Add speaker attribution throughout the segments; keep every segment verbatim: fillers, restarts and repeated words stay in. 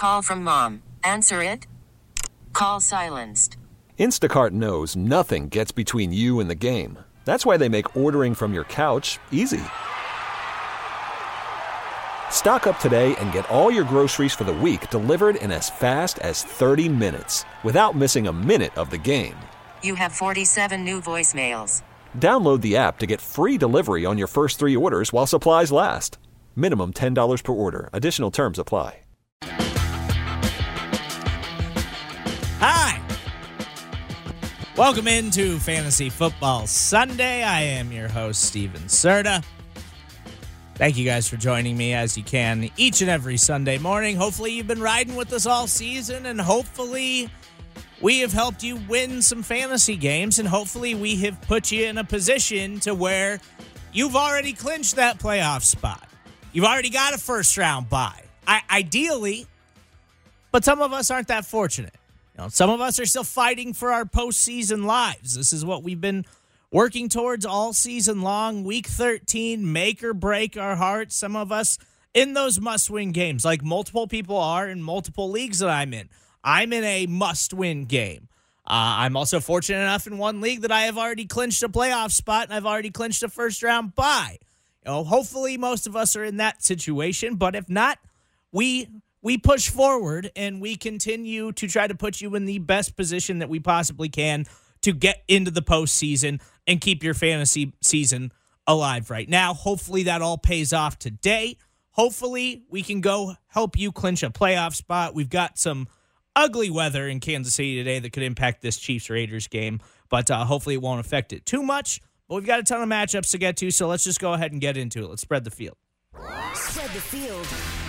Speaker 1: Call from mom. Answer it. Call silenced.
Speaker 2: Instacart knows nothing gets between you and the game. That's why they make ordering from your couch easy. Stock up today and get all your groceries for the week delivered in as fast as thirty minutes without missing a minute of the game.
Speaker 1: You have forty-seven new voicemails.
Speaker 2: Download the app to get free delivery on your first three orders while supplies last. Minimum ten dollars per order. Additional terms apply.
Speaker 3: Hi. Welcome into Fantasy Football Sunday. I am your host, Steven Serta. Thank you guys for joining me as you can each and every Sunday morning. Hopefully you've been riding with us all season, and hopefully we have helped you win some fantasy games, and hopefully we have put you in a position to where you've already clinched that playoff spot. You've already got a first round bye. I, ideally, but some of us aren't that fortunate. You know, some of us are still fighting for our postseason lives. This is what we've been working towards all season long. Week thirteen, make or break our hearts. Some of us in those must-win games, like multiple people are in multiple leagues that I'm in. I'm in a must-win game. Uh, I'm also fortunate enough in one league that I have already clinched a playoff spot, and I've already clinched a first-round bye. You know, hopefully most of us are in that situation, but if not, we we push forward and we continue to try to put you in the best position that we possibly can to get into the postseason and keep your fantasy season alive right now. Hopefully that all pays off today. Hopefully we can go help you clinch a playoff spot. We've got some ugly weather in Kansas City today that could impact this Chiefs-Raiders game, but uh, hopefully it won't affect it too much. But we've got a ton of matchups to get to, so let's just go ahead and get into it. Let's spread the field.
Speaker 4: Spread the field.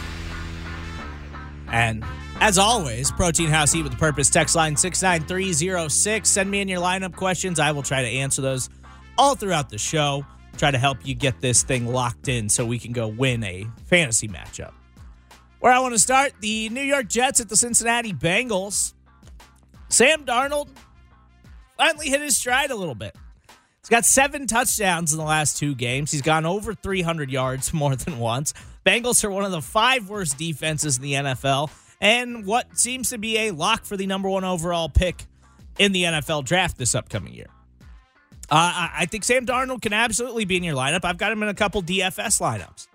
Speaker 3: And as always, Protein House Eat with a Purpose. Text line six nine three zero six. Send me in your lineup questions. I will try to answer those all throughout the show. Try to help you get this thing locked in so we can go win a fantasy matchup. Where I want to start, the New York Jets at the Cincinnati Bengals. Sam Darnold finally hit his stride a little bit. He's got seven touchdowns in the last two games. He's gone over three hundred yards more than once. Bengals are one of the five worst defenses in the N F L, and what seems to be a lock for the number one overall pick in the N F L draft this upcoming year. Uh, I think Sam Darnold can absolutely be in your lineup. I've got him in a couple D F S lineups.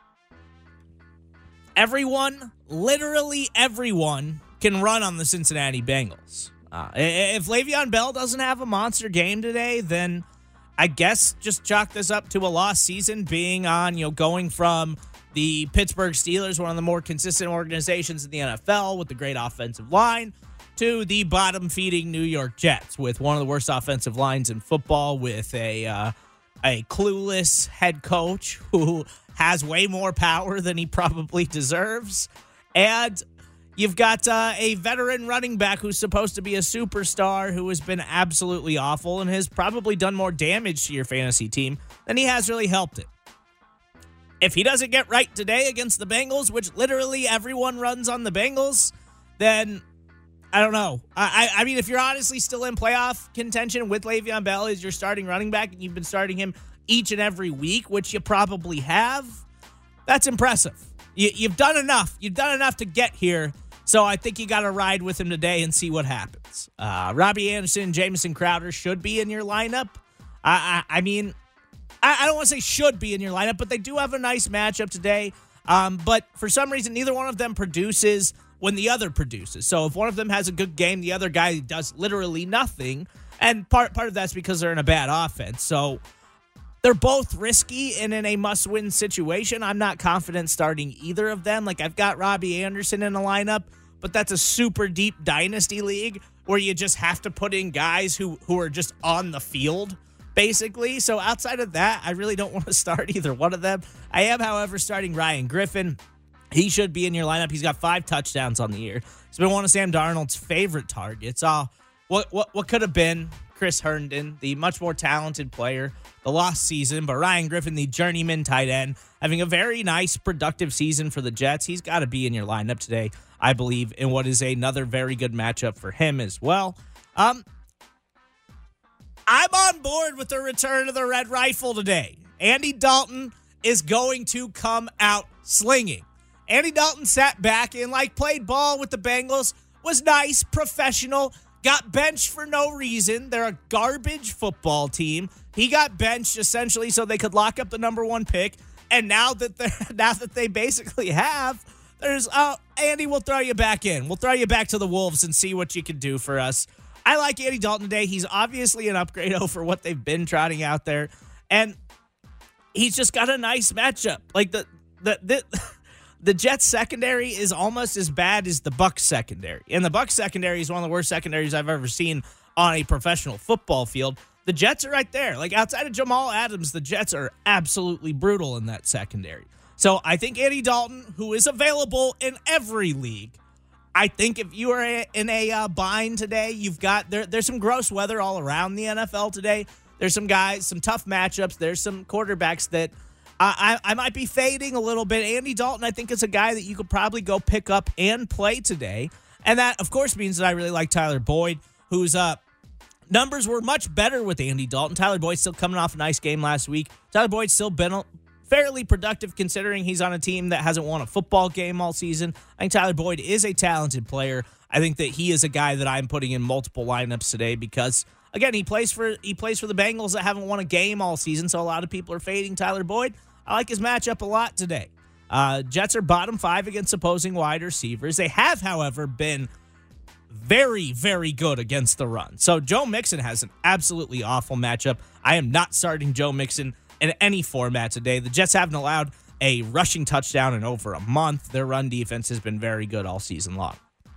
Speaker 3: Everyone, literally everyone, can run on the Cincinnati Bengals. Uh, if Le'Veon Bell doesn't have a monster game today, then I guess just chalk this up to a lost season, being on, you know, going from the Pittsburgh Steelers, one of the more consistent organizations in the N F L with a great offensive line, to the bottom-feeding New York Jets with one of the worst offensive lines in football, with a uh, a clueless head coach who has way more power than he probably deserves. And you've got uh, a veteran running back who's supposed to be a superstar who has been absolutely awful and has probably done more damage to your fantasy team than he has really helped it. If he doesn't get right today against the Bengals, which literally everyone runs on the Bengals, then I don't know. I, I I mean, if you're honestly still in playoff contention with Le'Veon Bell as your starting running back and you've been starting him each and every week, which you probably have, that's impressive. You, you've done enough. You've done enough to get here. So I think you got to ride with him today and see what happens. Uh, Robbie Anderson, Jamison Crowder should be in your lineup. I, I, I mean, I, I don't want to say should be in your lineup, but they do have a nice matchup today. Um, but for some reason, neither one of them produces when the other produces. So if one of them has a good game, the other guy does literally nothing. And part part of that's because they're in a bad offense. So they're both risky and in a must-win situation. I'm not confident starting either of them. Like, I've got Robbie Anderson in the lineup, but that's a super deep dynasty league where you just have to put in guys who, who are just on the field, basically. So outside of that, I really don't want to start either one of them. I am, however, starting Ryan Griffin. He should be in your lineup. He's got five touchdowns on the year. He's been one of Sam Darnold's favorite targets. Uh, what what what could have been Chris Herndon, the much more talented player, the lost season, but Ryan Griffin, the journeyman tight end, having a very nice, productive season for the Jets. He's got to be in your lineup today, I believe, in what is another very good matchup for him as well. Um, I'm on board with the return of the Red Rifle today. Andy Dalton is going to come out slinging. Andy Dalton sat back and, like, played ball with the Bengals, was nice, professional, got benched for no reason. They're a garbage football team. He got benched essentially so they could lock up the number one pick. And now that they now that they basically have, there's, uh, Andy, we'll throw you back in. We'll throw you back to the Wolves and see what you can do for us. I like Andy Dalton today. He's obviously an upgrade over what they've been trotting out there. And he's just got a nice matchup. Like, the the the, the Jets secondary is almost as bad as the Bucs secondary. And the Bucs secondary is one of the worst secondaries I've ever seen on a professional football field. The Jets are right there. Like, outside of Jamal Adams, the Jets are absolutely brutal in that secondary. So I think Andy Dalton, who is available in every league, I think if you are in a uh, bind today, you've got, there, there's some gross weather all around the N F L today. There's some guys, some tough matchups. There's some quarterbacks that I, I, I might be fading a little bit. Andy Dalton, I think, is a guy that you could probably go pick up and play today. And that, of course, means that I really like Tyler Boyd, whose uh, numbers were much better with Andy Dalton. Tyler Boyd's still coming off a nice game last week. Tyler Boyd's still been fairly productive considering he's on a team that hasn't won a football game all season. I think Tyler Boyd is a talented player. I think that he is a guy that I'm putting in multiple lineups today because, again, he plays for he plays for the Bengals that haven't won a game all season, so a lot of people are fading Tyler Boyd. I like his matchup a lot today. Uh, Jets are bottom five against opposing wide receivers. They have, however, been very, very good against the run. So Joe Mixon has an absolutely awful matchup. I am not starting Joe Mixon in any format today. The Jets haven't allowed a rushing touchdown in over a month. Their run defense has been very good all season long.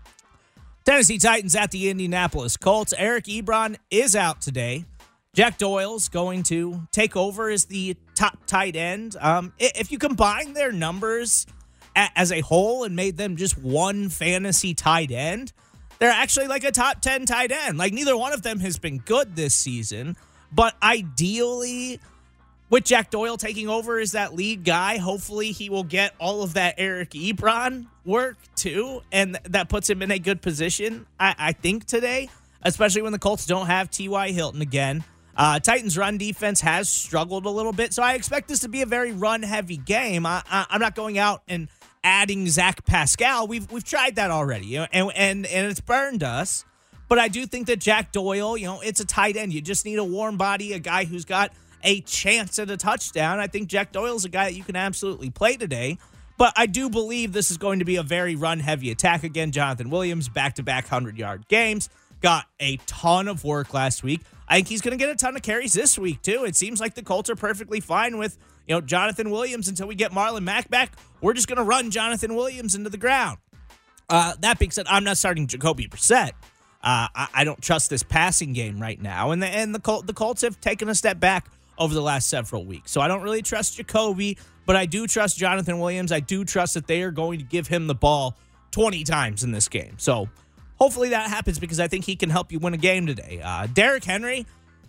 Speaker 3: Tennessee Titans at the Indianapolis Colts. Eric Ebron is out today. Jack Doyle's going to take over as the top tight end. Um, if you combine their numbers as a whole and made them just one fantasy tight end, they're actually like a top ten tight end. Like, neither one of them has been good this season, but ideally, with Jack Doyle taking over as that lead guy, hopefully he will get all of that Eric Ebron work too, and that puts him in a good position, I, I think, today, especially when the Colts don't have T Y. Hilton again. Uh, Titans' run defense has struggled a little bit, so I expect this to be a very run-heavy game. I, I, I'm not going out and adding Zach Pascal. We've we've tried that already, you know, and, and, and it's burned us. But I do think that Jack Doyle, you know, it's a tight end. You just need a warm body, a guy who's got a chance at a touchdown. I think Jack Doyle's a guy that you can absolutely play today. But I do believe this is going to be a very run-heavy attack. Again, Jonathan Williams, back-to-back hundred-yard games. Got a ton of work last week. I think he's going to get a ton of carries this week, too. It seems like the Colts are perfectly fine with, you know, Jonathan Williams until we get Marlon Mack back. We're just going to run Jonathan Williams into the ground. Uh, that being said, I'm not starting Jacoby Brissett. Uh, I, I don't trust this passing game right now. And the, and the, Col- the Colts have taken a step back over the last several weeks. So I don't really trust Jacoby, but I do trust Jonathan Williams. I do trust that they are going to give him the ball twenty times in this game. So hopefully that happens because I think he can help you win a game today. Uh, Derrick Henry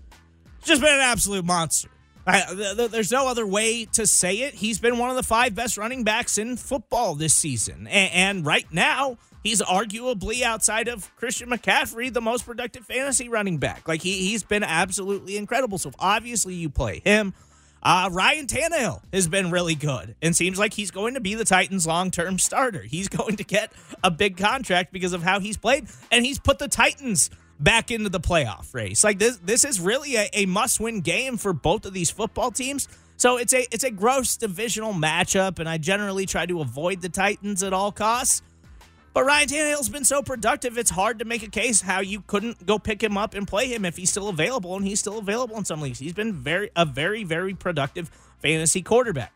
Speaker 3: just been an absolute monster. I, th- th- there's no other way to say it. He's been one of the five best running backs in football this season. A- and right now, he's arguably, outside of Christian McCaffrey, the most productive fantasy running back. Like, he, he's been absolutely incredible. So, obviously, you play him. Uh, Ryan Tannehill has been really good and seems like he's going to be the Titans' long-term starter. He's going to get a big contract because of how he's played, and he's put the Titans back into the playoff race. Like, this this is really a, a must-win game for both of these football teams. So, it's a, it's a gross divisional matchup, and I generally try to avoid the Titans at all costs. But Ryan Tannehill's been so productive, it's hard to make a case how you couldn't go pick him up and play him if he's still available, and he's still available in some leagues. He's been very a very, very productive fantasy quarterback.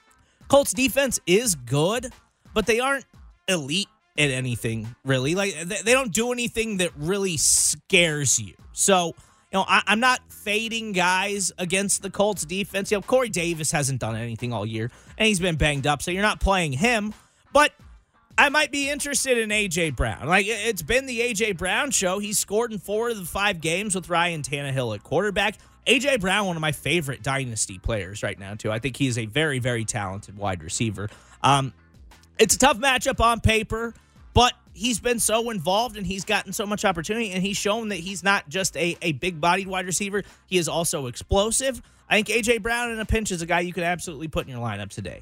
Speaker 3: Colts defense is good, but they aren't elite at anything, really. Like, they don't do anything that really scares you. So, you know, I, I'm not fading guys against the Colts defense. You know, Corey Davis hasn't done anything all year, and he's been banged up, so you're not playing him. But I might be interested in A J. Brown. Like, it's been the A J. Brown show. He's scored in four of the five games with Ryan Tannehill at quarterback. A J. Brown, one of my favorite dynasty players right now, too. I think he's a very, very talented wide receiver. Um, it's a tough matchup on paper, but he's been so involved and he's gotten so much opportunity, and he's shown that he's not just a, a big-bodied wide receiver. He is also explosive. I think A J. Brown in a pinch is a guy you could absolutely put in your lineup today.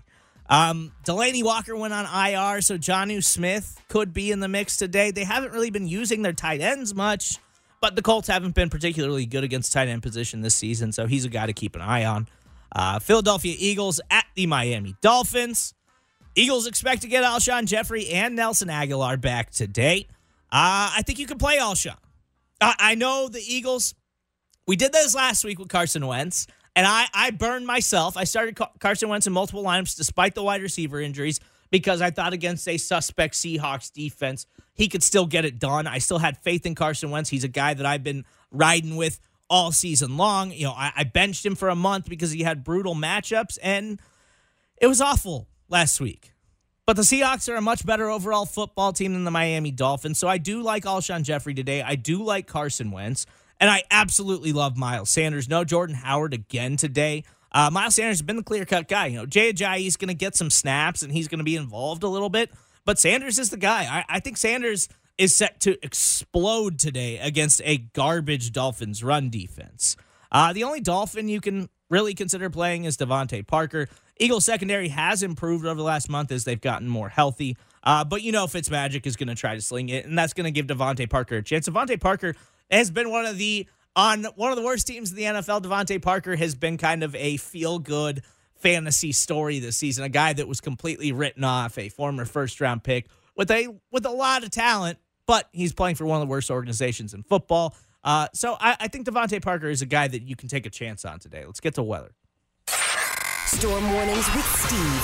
Speaker 3: Um, Delaney Walker went on I R, so Jonnu Smith could be in the mix today. They haven't really been using their tight ends much, but the Colts haven't been particularly good against tight end position this season, so he's a guy to keep an eye on. Uh, Philadelphia Eagles at the Miami Dolphins. Eagles expect to get Alshon Jeffrey and Nelson Aguilar back today. Uh, I think you can play Alshon. I, I know the Eagles, we did this last week with Carson Wentz, and I, I burned myself. I started Car- Carson Wentz in multiple lineups despite the wide receiver injuries because I thought against a suspect Seahawks defense, he could still get it done. I still had faith in Carson Wentz. He's a guy that I've been riding with all season long. You know, I, I benched him for a month because he had brutal matchups, and it was awful last week. But the Seahawks are a much better overall football team than the Miami Dolphins, so I do like Alshon Jeffrey today. I do like Carson Wentz, and I absolutely love Miles Sanders. No Jordan Howard again today. Uh, Miles Sanders has been the clear-cut guy. You know, Jay Ajayi is going to get some snaps, and he's going to be involved a little bit, but Sanders is the guy. I, I think Sanders is set to explode today against a garbage Dolphins run defense. Uh, the only Dolphin you can really consider playing is Devontae Parker. Eagles secondary has improved over the last month as they've gotten more healthy. Uh, but you know Fitzmagic is going to try to sling it, and that's going to give Devontae Parker a chance. Devontae Parker has been one of the, on one of the worst teams in the N F L, Devontae Parker has been kind of a feel-good fantasy story this season, a guy that was completely written off, a former first-round pick with a with a lot of talent, but he's playing for one of the worst organizations in football. Uh, so I, I think Devontae Parker is a guy that you can take a chance on today. Let's get to weather.
Speaker 4: Storm warnings with Steve.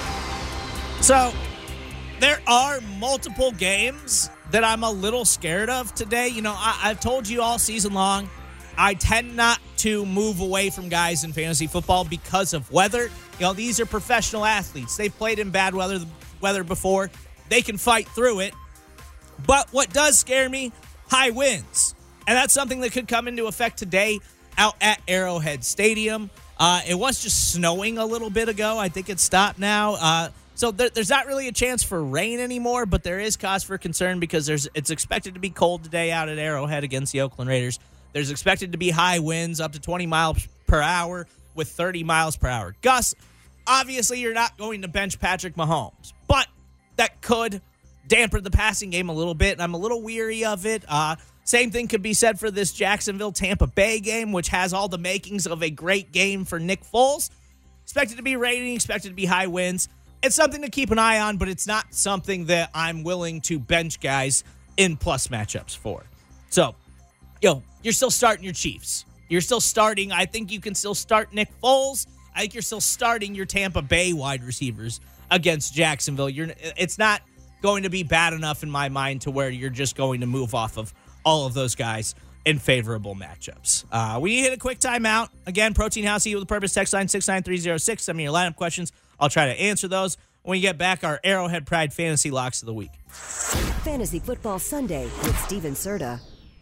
Speaker 3: So there are multiple games that I'm a little scared of today. You know, I, I've told you all season long, I tend not to move away from guys in fantasy football because of weather. You know, these are professional athletes. They've played in bad weather, weather before. They can fight through it. But what does scare me? High winds. And that's something that could come into effect today out at Arrowhead Stadium. Uh, it was just snowing a little bit ago. I think it's stopped now. Uh, so there, there's not really a chance for rain anymore, but there is cause for concern because there's it's expected to be cold today out at Arrowhead against the Oakland Raiders. There's expected to be high winds up to twenty miles per hour with thirty miles per hour gusts. Obviously, you're not going to bench Patrick Mahomes, but that could dampen the passing game a little bit, and I'm a little weary of it. Uh, same thing could be said for this Jacksonville-Tampa Bay game, which has all the makings of a great game for Nick Foles. Expected to be raining, expected to be high winds. It's something to keep an eye on, but it's not something that I'm willing to bench guys in plus matchups for. So, yo, you're still starting your Chiefs. You're still starting. I think you can still start Nick Foles. I think you're still starting your Tampa Bay wide receivers against Jacksonville. You're. It's not going to be bad enough in my mind to where you're just going to move off of all of those guys in favorable matchups. Uh, we hit a quick timeout. Again, Protein House, Eat with a Purpose, text line six nine three zero six. Send me your lineup questions. I'll try to answer those. When we get back, our Arrowhead Pride Fantasy Locks of the Week.
Speaker 4: Fantasy Football Sunday with Steven Serta.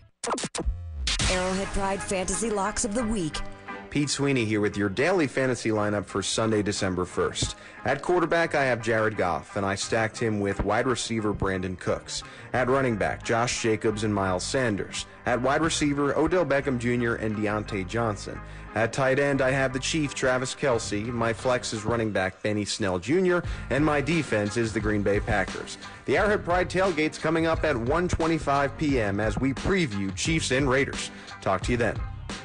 Speaker 4: Arrowhead Pride Fantasy Locks of the Week.
Speaker 5: Pete Sweeney here with your daily fantasy lineup for Sunday, December first. At quarterback, I have Jared Goff, and I stacked him with wide receiver Brandon Cooks. At running back, Josh Jacobs and Miles Sanders. At wide receiver, Odell Beckham Junior and Deontay Johnson. At tight end, I have the Chief, Travis Kelce. My flex is running back Benny Snell Junior, and my defense is the Green Bay Packers. The Arrowhead Pride Tailgate's coming up at one twenty-five p.m. as we preview Chiefs and Raiders. Talk to you then.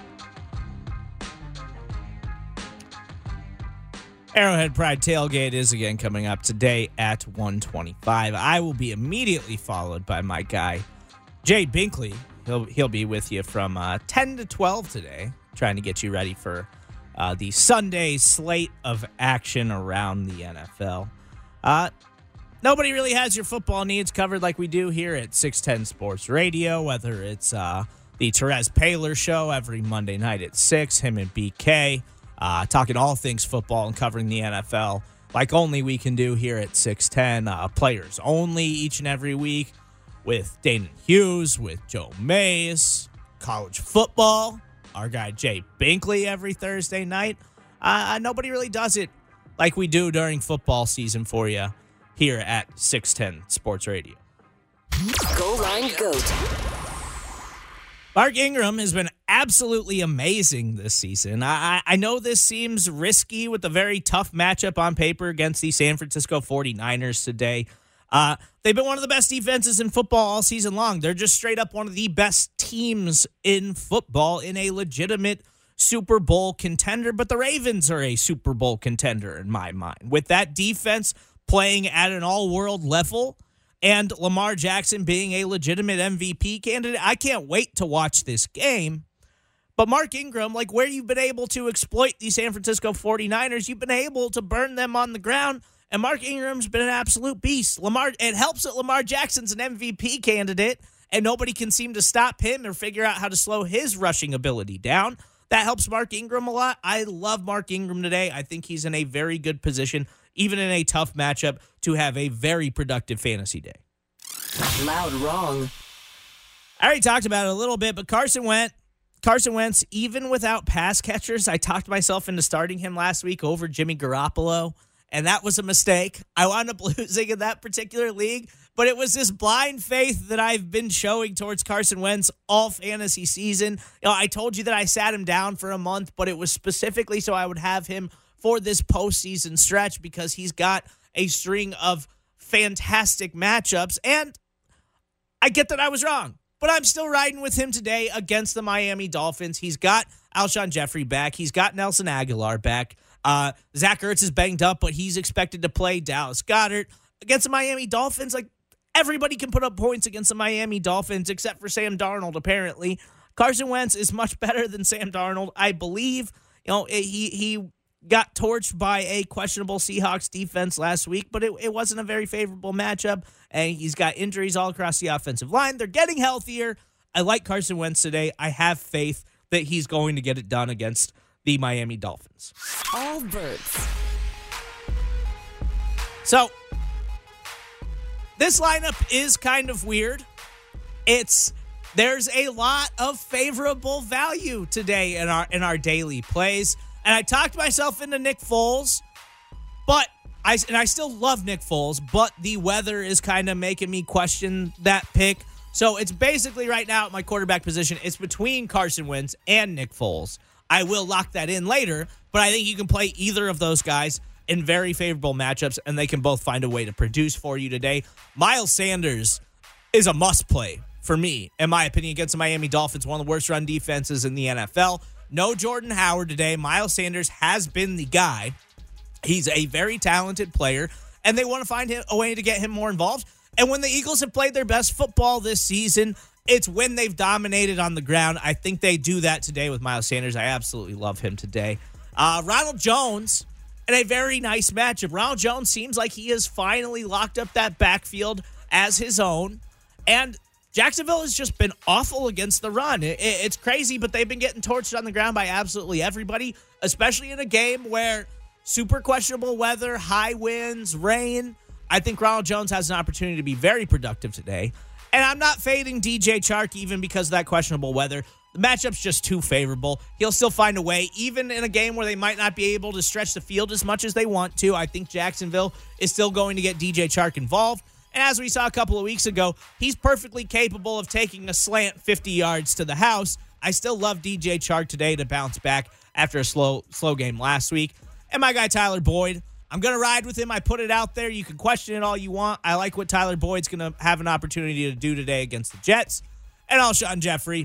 Speaker 3: Arrowhead Pride Tailgate is again coming up today at one twenty-five. I will be immediately followed by my guy, Jade Binkley. He'll he'll be with you from uh, ten to twelve today, trying to get you ready for uh, the Sunday slate of action around the N F L. Uh, nobody really has your football needs covered like we do here at six ten Sports Radio, whether it's uh, the Therese Paylor Show every Monday night at six, him and B K. Uh, talking all things football and covering the N F L like only we can do here at six ten. Uh, players only each and every week with Dana Hughes, with Joe Mays, college football, our guy Jay Binkley every Thursday night. Uh, nobody really does it like we do during football season for you here at six ten Sports Radio.
Speaker 4: Go Line Goat.
Speaker 3: Mark Ingram has been absolutely amazing this season. I, I know this seems risky with a very tough matchup on paper against the San Francisco forty-niners today. Uh, they've been one of the best defenses in football all season long. They're just straight up one of the best teams in football in a legitimate Super Bowl contender, but the Ravens are a Super Bowl contender in my mind. With that defense playing at an all-world level and Lamar Jackson being a legitimate M V P candidate, I can't wait to watch this game. But Mark Ingram, like where you've been able to exploit the San Francisco forty-niners, you've been able to burn them on the ground, and Mark Ingram's been an absolute beast. Lamar, it helps that Lamar Jackson's an M V P candidate, and nobody can seem to stop him or figure out how to slow his rushing ability down. That helps Mark Ingram a lot. I love Mark Ingram today. I think he's in a very good position, even in a tough matchup, to have a very productive fantasy day.
Speaker 4: Loud wrong.
Speaker 3: I already talked about it a little bit, but Carson Wentz, Carson Wentz, even without pass catchers, I talked myself into starting him last week over Jimmy Garoppolo, and that was a mistake. I wound up losing in that particular league, but it was this blind faith that I've been showing towards Carson Wentz all fantasy season. You know, I told you that I sat him down for a month, but it was specifically so I would have him for this postseason stretch because he's got a string of fantastic matchups, and I get that I was wrong, but I'm still riding with him today against the Miami Dolphins. He's got Alshon Jeffrey back. He's got Nelson Aguilar back. Uh, Zach Ertz is banged up, but he's expected to play. Dallas Goedert against the Miami Dolphins. Like, everybody can put up points against the Miami Dolphins except for Sam Darnold, apparently. Carson Wentz is much better than Sam Darnold, I believe. You know, he he got torched by a questionable Seahawks defense last week, but it, it wasn't a very favorable matchup, and he's got injuries all across the offensive line. They're getting healthier. I like Carson Wentz today. I have faith that he's going to get it done against the Miami Dolphins.
Speaker 4: All birds.
Speaker 3: So, this lineup is kind of weird. It's there's a lot of favorable value today in our in our daily plays. And I talked myself into Nick Foles, but I and I still love Nick Foles, but the weather is kind of making me question that pick. So it's basically right now at my quarterback position, it's between Carson Wentz and Nick Foles. I will lock that in later, but I think you can play either of those guys in very favorable matchups, and they can both find a way to produce for you today. Miles Sanders is a must-play for me, in my opinion, against the Miami Dolphins, one of the worst run defenses in the N F L. No Jordan Howard today. Miles Sanders has been the guy. He's a very talented player, and they want to find him, a way to get him more involved. And when the Eagles have played their best football this season, it's when they've dominated on the ground. I think they do that today with Miles Sanders. I absolutely love him today. Uh, Ronald Jones in a very nice matchup. Ronald Jones seems like he has finally locked up that backfield as his own, and Jacksonville has just been awful against the run. It, it, it's crazy, but they've been getting torched on the ground by absolutely everybody, especially in a game where super questionable weather, high winds, rain. I think Ronald Jones has an opportunity to be very productive today. And I'm not fading D J Chark even because of that questionable weather. The matchup's just too favorable. He'll still find a way, even in a game where they might not be able to stretch the field as much as they want to. I think Jacksonville is still going to get D J Chark involved. And as we saw a couple of weeks ago, he's perfectly capable of taking a slant fifty yards to the house. I still love D J Chark today to bounce back after a slow slow game last week. And my guy Tyler Boyd, I'm going to ride with him. I put it out there. You can question it all you want. I like what Tyler Boyd's going to have an opportunity to do today against the Jets. And Alshon Jeffrey,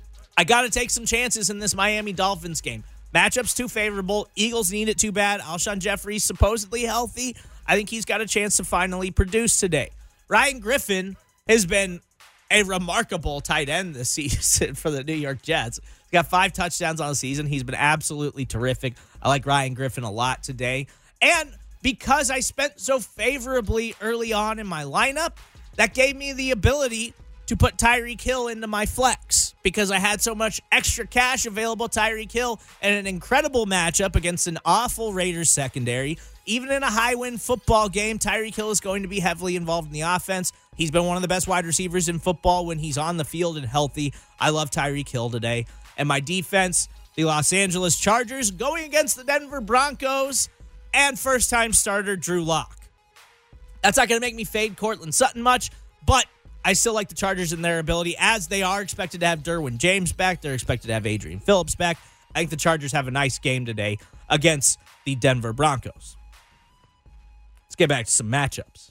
Speaker 3: I got to take some chances in this Miami Dolphins game. Matchup's too favorable. Eagles need it too bad. Alshon Jeffrey's supposedly healthy. I think he's got a chance to finally produce today. Ryan Griffin has been a remarkable tight end this season for the New York Jets. He's got five touchdowns on the season. He's been absolutely terrific. I like Ryan Griffin a lot today. And because I spent so favorably early on in my lineup, that gave me the ability to put Tyreek Hill into my flex because I had so much extra cash available. Tyreek Hill and an incredible matchup against an awful Raiders secondary. Even in a high-win football game, Tyreek Hill is going to be heavily involved in the offense. He's been one of the best wide receivers in football when he's on the field and healthy. I love Tyreek Hill today. And my defense, the Los Angeles Chargers, going against the Denver Broncos and first-time starter Drew Lock. That's not going to make me fade Courtland Sutton much, but I still like the Chargers in their ability, as they are expected to have Derwin James back. They're expected to have Adrian Phillips back. I think the Chargers have a nice game today against the Denver Broncos. Let's get back to some matchups.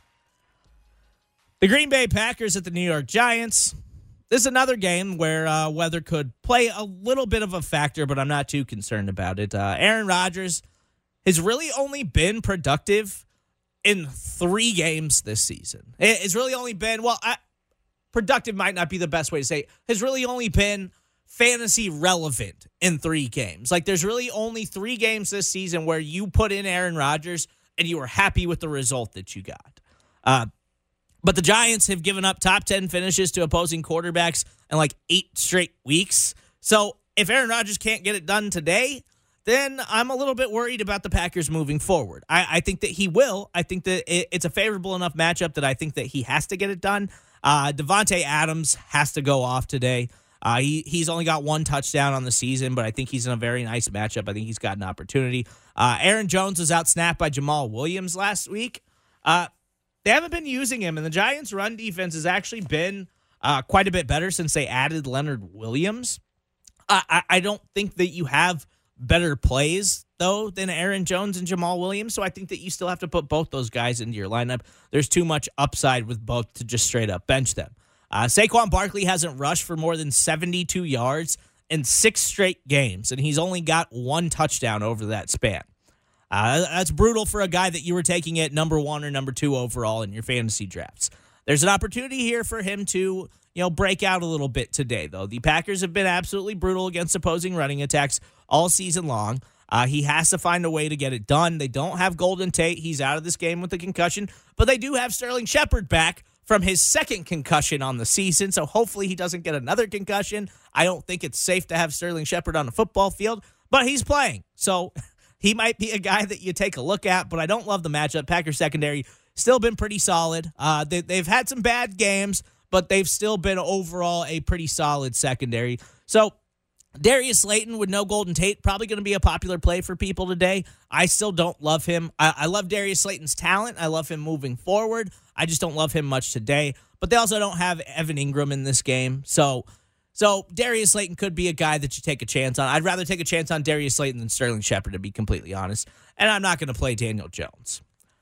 Speaker 3: The Green Bay Packers at the New York Giants. This is another game where uh, weather could play a little bit of a factor, but I'm not too concerned about it. Uh, Aaron Rodgers has really only been productive in three games this season. It's really only been, well, I, productive might not be the best way to say it. Has really only been fantasy relevant in three games. Like, there's really only three games this season where you put in Aaron Rodgers and you were happy with the result that you got. Uh, but the Giants have given up top ten finishes to opposing quarterbacks in like eight straight weeks. So if Aaron Rodgers can't get it done today, then I'm a little bit worried about the Packers moving forward. I, I think that he will. I think that it, it's a favorable enough matchup that I think that he has to get it done. Uh, Devontae Adams has to go off today. Uh, he he's only got one touchdown on the season, but I think he's in a very nice matchup. I think he's got an opportunity. Uh, Aaron Jones was outsnapped by Jamal Williams last week. Uh, they haven't been using him, and the Giants' run defense has actually been uh, quite a bit better since they added Leonard Williams. Uh, I, I don't think that you have better plays, though, than Aaron Jones and Jamal Williams, so I think that you still have to put both those guys into your lineup. There's too much upside with both to just straight up bench them. Uh, Saquon Barkley hasn't rushed for more than seventy-two yards in six straight games, and he's only got one touchdown over that span. Uh, that's brutal for a guy that you were taking at number one or number two overall in your fantasy drafts. There's an opportunity here for him to, you know, break out a little bit today, though. The Packers have been absolutely brutal against opposing running attacks all season long. Uh, he has to find a way to get it done. They don't have Golden Tate. He's out of this game with a concussion, but they do have Sterling Shepard back from his second concussion on the season, so hopefully he doesn't get another concussion. I don't think it's safe to have Sterling Shepard on a football field, but he's playing, so he might be a guy that you take a look at, but I don't love the matchup. Packers secondary still been pretty solid. Uh, they, they've had some bad games, but they've still been overall a pretty solid secondary. So Darius Slayton with no Golden Tate, probably going to be a popular play for people today. I still don't love him. I, I love Darius Slayton's talent. I love him moving forward. I just don't love him much today. But they also don't have Evan Ingram in this game. So so Darius Slayton could be a guy that you take a chance on. I'd rather take a chance on Darius Slayton than Sterling Shepard, to be completely honest. And I'm not going to play Daniel Jones.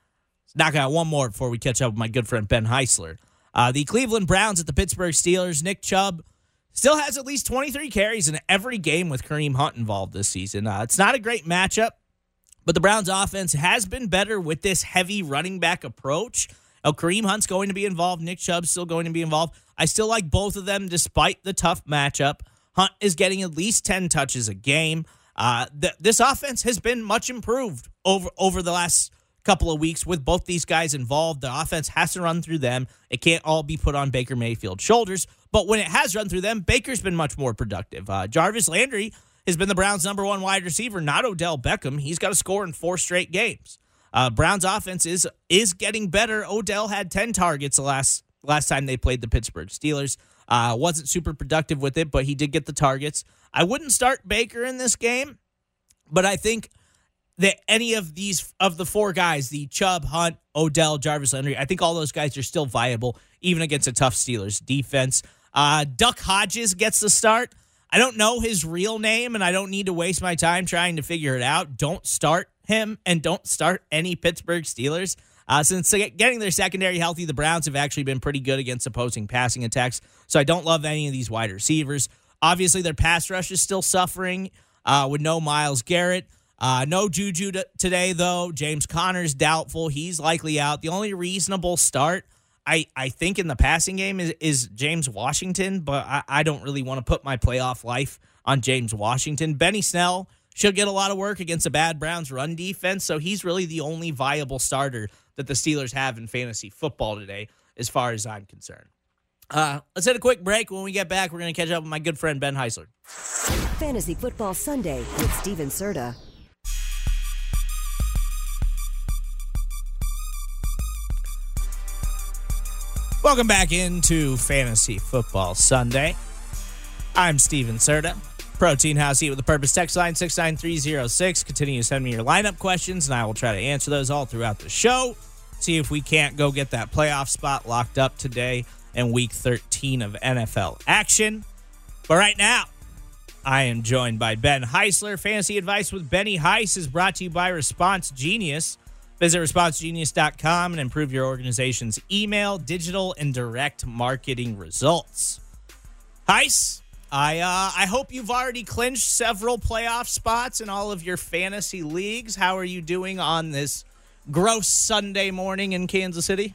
Speaker 3: Knock out one more before we catch up with my good friend Ben Heisler. Uh, the Cleveland Browns at the Pittsburgh Steelers. Nick Chubb still has at least twenty-three carries in every game with Kareem Hunt involved this season. Uh, it's not a great matchup, but the Browns offense has been better with this heavy running back approach. Now, Kareem Hunt's going to be involved. Nick Chubb's still going to be involved. I still like both of them despite the tough matchup. Hunt is getting at least ten touches a game. Uh, th- this offense has been much improved over, over the last couple of weeks with both these guys involved. The offense has to run through them. It can't all be put on Baker Mayfield's shoulders. But when it has run through them, Baker's been much more productive. Uh, Jarvis Landry has been the Browns' number one wide receiver, not Odell Beckham. He's got to score in four straight games. Uh, Browns' offense is is getting better. Odell had ten targets the last last time they played the Pittsburgh Steelers. Uh, wasn't super productive with it, but he did get the targets. I wouldn't start Baker in this game, but I think that any of these of the four guys, the Chubb, Hunt, Odell, Jarvis Landry, I think all those guys are still viable, even against a tough Steelers defense. Uh, Duck Hodges gets the start. I don't know his real name, and I don't need to waste my time trying to figure it out. Don't start him, and don't start any Pittsburgh Steelers. Uh, since getting their secondary healthy, the Browns have actually been pretty good against opposing passing attacks, so I don't love any of these wide receivers. Obviously, their pass rush is still suffering uh, with no Myles Garrett. Uh, no Juju t- today, though. James Conner's doubtful. He's likely out. The only reasonable start, I, I think, in the passing game is, is James Washington, but I, I don't really want to put my playoff life on James Washington. Benny Snell should get a lot of work against a bad Browns run defense, so he's really the only viable starter that the Steelers have in fantasy football today, as far as I'm concerned. Uh, let's hit a quick break. When we get back, we're going to catch up with my good friend Ben Heisler.
Speaker 4: Fantasy Football Sunday with Steven Serta.
Speaker 3: Welcome back into Fantasy Football Sunday. I'm Steven Serta. Protein House Eat with a Purpose text line six nine three zero six. Continue to send me your lineup questions, and I will try to answer those all throughout the show. See if we can't go get that playoff spot locked up today and Week thirteen of N F L action. But right now, I am joined by Ben Heisler. Fantasy Advice with Benny Heiss is brought to you by Response Genius. Visit response genius dot com and improve your organization's email, digital, and direct marketing results. Heiss, I uh, I hope you've already clinched several playoff spots in all of your fantasy leagues. How are you doing on this gross Sunday morning in Kansas City?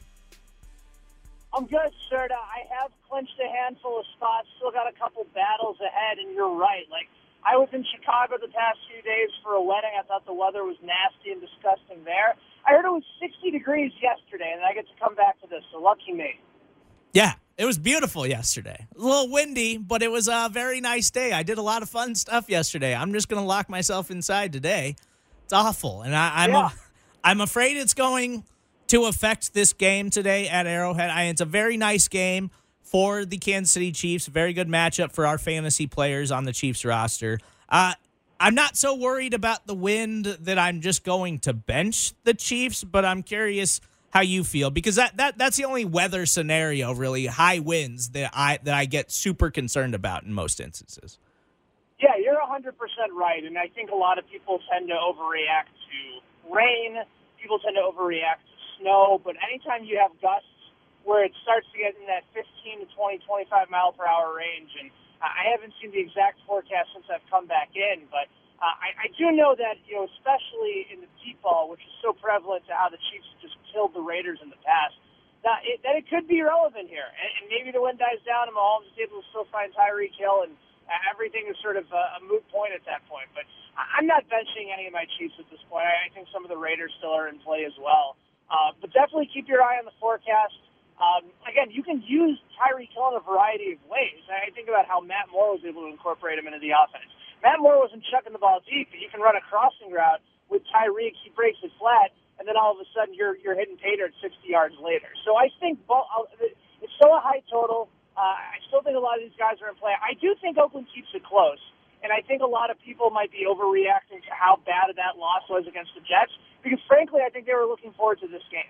Speaker 6: I'm good, Serta. I have clinched a handful of spots, still got a couple battles ahead, and you're right. Like, I was in Chicago the past few days for a wedding. I thought the weather was nasty and disgusting there. I heard it was sixty degrees yesterday, and I get to come back to this, so lucky me.
Speaker 3: Yeah, it was beautiful yesterday. A little windy, but it was a very nice day. I did a lot of fun stuff yesterday. I'm just going to lock myself inside today. It's awful, and I, I'm
Speaker 6: Yeah.
Speaker 3: a, I'm afraid it's going to affect this game today at Arrowhead. I, it's a very nice game for the Kansas City Chiefs. Very good matchup for our fantasy players on the Chiefs roster. Uh, I'm not so worried about the wind that I'm just going to bench the Chiefs, but I'm curious how you feel, because that, that that's the only weather scenario, really, high winds, that I that I get super concerned about in most instances.
Speaker 6: Yeah, you're one hundred percent right, and I think a lot of people tend to overreact to rain. People tend to overreact to snow, but anytime you have gusts where it starts to get in that fifteen to twenty, twenty-five mile per hour range, and I haven't seen the exact forecast since I've come back in, but uh, I, I do know that, you know, especially in the deep ball, which is so prevalent to how the Chiefs just killed the Raiders in the past, that it, that it could be relevant here. And, and maybe the wind dies down and Mahomes is able to still find Tyreek Hill, and everything is sort of a, a moot point at that point. But I'm not benching any of my Chiefs at this point. I, I think some of the Raiders still are in play as well. Uh, but definitely keep your eye on the forecast. Um, again, you can use Tyreek Hill in a variety of ways. I think about how Matt Moore was able to incorporate him into the offense. Matt Moore wasn't chucking the ball deep, but you can run a crossing route with Tyreek. He breaks it flat, and then all of a sudden you're you're hitting Pater at sixty yards later. So I think it's still a high total. Uh, I still think a lot of these guys are in play. I do think Oakland keeps it close, and I think a lot of people might be overreacting to how bad that loss was against the Jets, because frankly, I think they were looking forward to this game.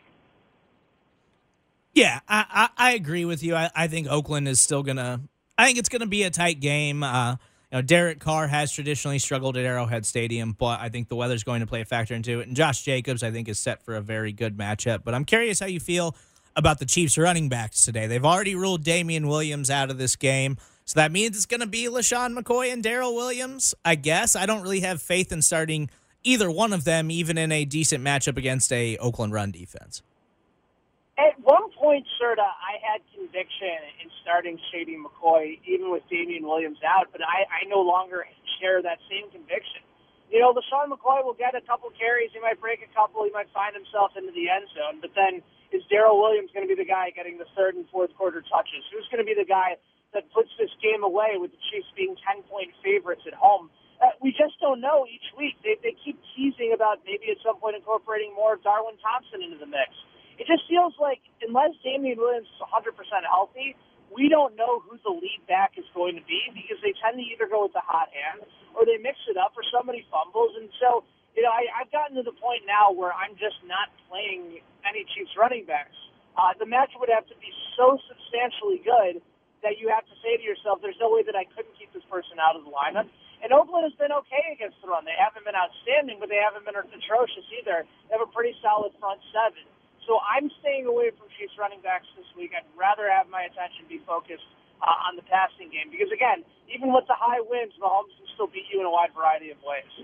Speaker 3: Yeah, I, I, I agree with you. I, I think Oakland is still going to – I think it's going to be a tight game. Uh, you know, Derek Carr has traditionally struggled at Arrowhead Stadium, but I think the weather's going to play a factor into it. And Josh Jacobs, I think, is set for a very good matchup. But I'm curious how you feel about the Chiefs running backs today. They've already ruled Damian Williams out of this game, so that means it's going to be LaShawn McCoy and Darrell Williams, I guess. I don't really have faith in starting either one of them, even in a decent matchup against a Oakland run defense.
Speaker 6: At one point, Serta, I had conviction in starting Shady McCoy, even with Damian Williams out, but I, I no longer share that same conviction. You know, LaShawn McCoy will get a couple carries. He might break a couple. He might find himself into the end zone. But then is Darrell Williams going to be the guy getting the third and fourth quarter touches? Who's going to be the guy that puts this game away with the Chiefs being ten-point favorites at home? Uh, we just don't know each week. They, they keep teasing about maybe at some point incorporating more of Darwin Thompson into the mix. It just feels like unless Damian Williams is one hundred percent healthy, we don't know who the lead back is going to be, because they tend to either go with the hot hand or they mix it up or somebody fumbles. And so, you know, I, I've gotten to the point now where I'm just not playing any Chiefs running backs. Uh, the match would have to be so substantially good that you have to say to yourself, there's no way that I couldn't keep this person out of the lineup. And Oakland has been okay against the run. They haven't been outstanding, but they haven't been atrocious either. They have a pretty solid front seven. So I'm staying away from Chiefs running backs this week. I'd rather have my attention be focused uh, on the passing game, because, again, even with the high winds, Mahomes can still beat you in a wide variety of ways.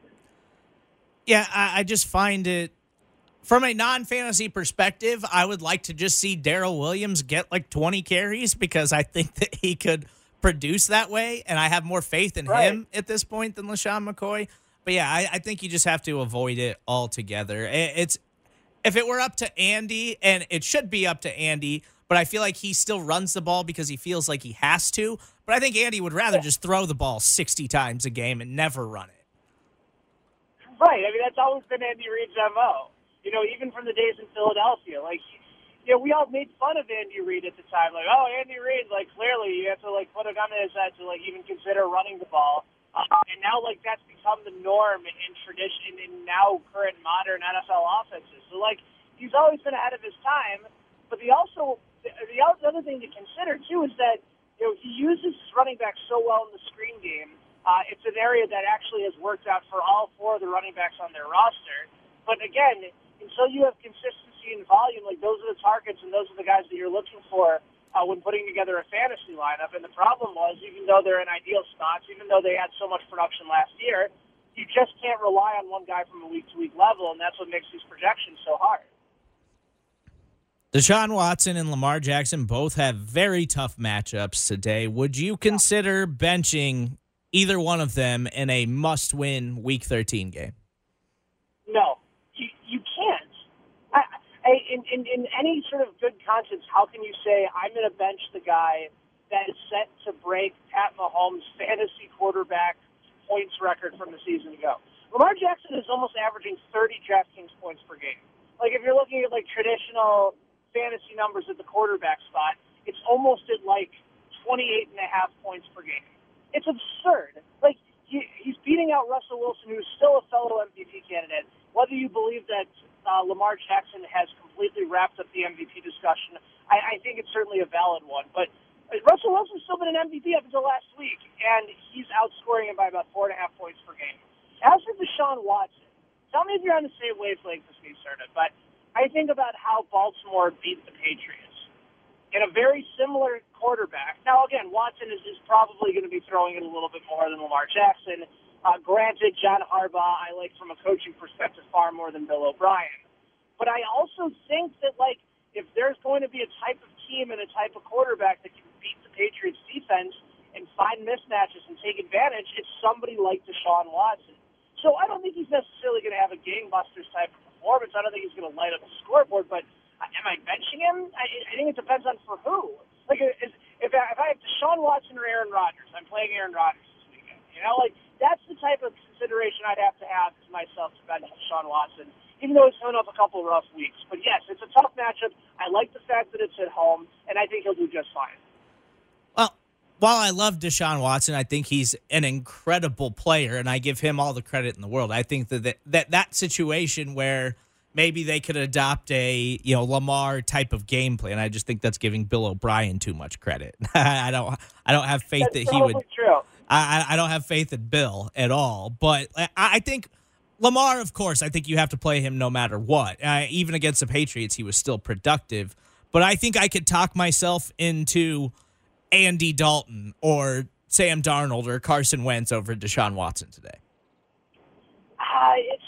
Speaker 3: Yeah, I, I just find it, from a non-fantasy perspective, I would like to just see Darrell Williams get like twenty carries, because I think that he could produce that way, and I have more faith in
Speaker 6: right.
Speaker 3: him at this point than LaShawn McCoy. But, yeah, I, I think you just have to avoid it altogether. It, it's If it were up to Andy, and it should be up to Andy, but I feel like he still runs the ball because he feels like he has to. But I think Andy would rather just throw the ball sixty times a game and never run it.
Speaker 6: Right. I mean, that's always been Andy Reid's M O. You know, even from the days in Philadelphia. Like, you know, we all made fun of Andy Reid at the time. Like, oh, Andy Reid, like, clearly you have to, like, put a gun to his head to, like, even consider running the ball. Uh, and now, like, that's become the norm in tradition in now current modern N F L offenses. So, like, he's always been ahead of his time, but he also, the other thing to consider, too, is that you know he uses his running back so well in the screen game. Uh, it's an area that actually has worked out for all four of the running backs on their roster. But again, until you have consistency and volume, like those are the targets and those are the guys that you're looking for uh, when putting together a fantasy lineup. And the problem was, even though they're in ideal spots, even though they had so much production last year, you just can't rely on one guy from a week-to-week level, and that's what makes these projections so hard.
Speaker 3: Deshaun Watson and Lamar Jackson both have very tough matchups today. Would you consider benching either one of them in a must-win Week thirteen game?
Speaker 6: No, you you can't. I, I, in, in, in any sort of good conscience, how can you say, I'm going to bench the guy that is set to break Pat Mahomes' fantasy quarterback points record from the season ago? Lamar Jackson is almost averaging thirty DraftKings points per game. Like, if you're looking at, like, traditional fantasy numbers at the quarterback spot, it's almost at, like, twenty-eight and a half points per game. It's absurd. Like, he, he's beating out Russell Wilson, who's still a fellow M V P candidate. Whether you believe that uh, Lamar Jackson has completely wrapped up the M V P discussion, I, I think it's certainly a valid one. But Russell Wilson's still been an M V P up until last week, and he's outscoring him by about four and a half points per game. As for Deshaun Watson, tell me if you're on the same wavelength as me, Serta, but I think about how Baltimore beat the Patriots in a very similar quarterback. Now, again, Watson is, is probably going to be throwing it a little bit more than Lamar Jackson. Uh, granted, John Harbaugh, I like from a coaching perspective far more than Bill O'Brien. But I also think that, like, if there's going to be a type of team and a type of quarterback that can beat the Patriots defense and find mismatches and take advantage, it's somebody like Deshaun Watson. So I don't think he's necessarily going to have a gangbusters type of performance. I don't think he's going to light up the scoreboard, but am I benching him? I, I think it depends on for who. Like, if, if I have Deshaun Watson or Aaron Rodgers, I'm playing Aaron Rodgers this weekend. You know, like, that's the type of consideration I'd have to have to myself to bench Deshaun Watson, even though he's coming up a couple of rough weeks. But yes, it's a tough matchup. I like the fact that it's at home, and I think he'll do just fine.
Speaker 3: Well, while I love Deshaun Watson, I think he's an incredible player, and I give him all the credit in the world. I think that that, that, that situation where maybe they could adopt a you know Lamar type of game plan, I just think that's giving Bill O'Brien too much credit. I don't I don't have faith
Speaker 6: that's
Speaker 3: that he would.
Speaker 6: True.
Speaker 3: I I don't have faith in Bill at all. But I, I think Lamar, of course, I think you have to play him no matter what. Uh, even against the Patriots, he was still productive. But I think I could talk myself into Andy Dalton or Sam Darnold or Carson Wentz over Deshaun Watson today.
Speaker 6: Uh, it's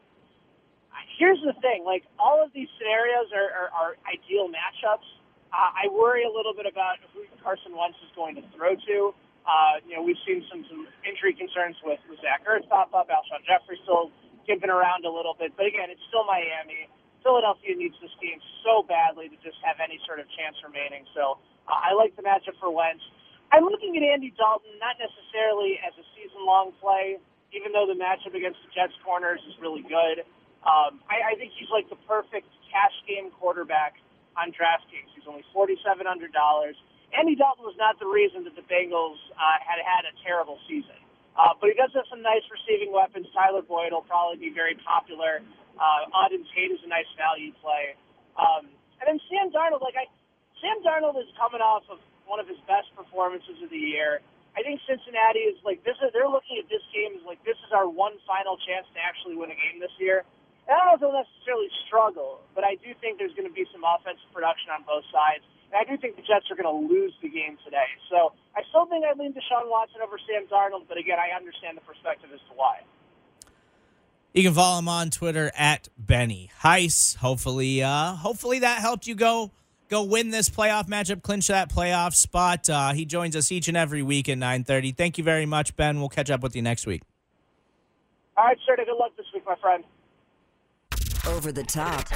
Speaker 6: here's the thing: like, all of these scenarios are, are, are ideal matchups. Uh, I worry a little bit about who Carson Wentz is going to throw to. Uh, you know, we've seen some, some injury concerns with, with Zach Ertz pop up. Alshon Jeffrey still gimping around a little bit, but again, it's still Miami. Philadelphia needs this game so badly to just have any sort of chance remaining. So uh, I like the matchup for Wentz. I'm looking at Andy Dalton not necessarily as a season-long play, even though the matchup against the Jets corners is really good. Um, I, I think he's like the perfect cash game quarterback on DraftKings. He's only forty-seven hundred dollars. Andy Dalton was not the reason that the Bengals uh, had had a terrible season. Uh, but he does have some nice receiving weapons. Tyler Boyd will probably be very popular. Uh, Auden Tate is a nice value play. Um, and then Sam Darnold, like I, Sam Darnold is coming off of one of his best performances of the year. I think Cincinnati is like this. Is, they're looking at this game as like this is our one final chance to actually win a game this year. And I don't know if they'll necessarily struggle, but I do think there's going to be some offensive production on both sides. And I do think the Jets are going to lose the game today. So I still think I'd lean Deshaun Watson over Sam Darnold, but again, I understand the perspective as to why.
Speaker 3: You can follow him on Twitter at Benny Heiss. Hopefully, uh, hopefully that helped you go go win this playoff matchup, clinch that playoff spot. Uh, he joins us each and every week at nine thirty. Thank you very much, Ben. We'll catch up with you next week.
Speaker 6: All right, sir. Good luck this week, my friend.
Speaker 4: Over the top.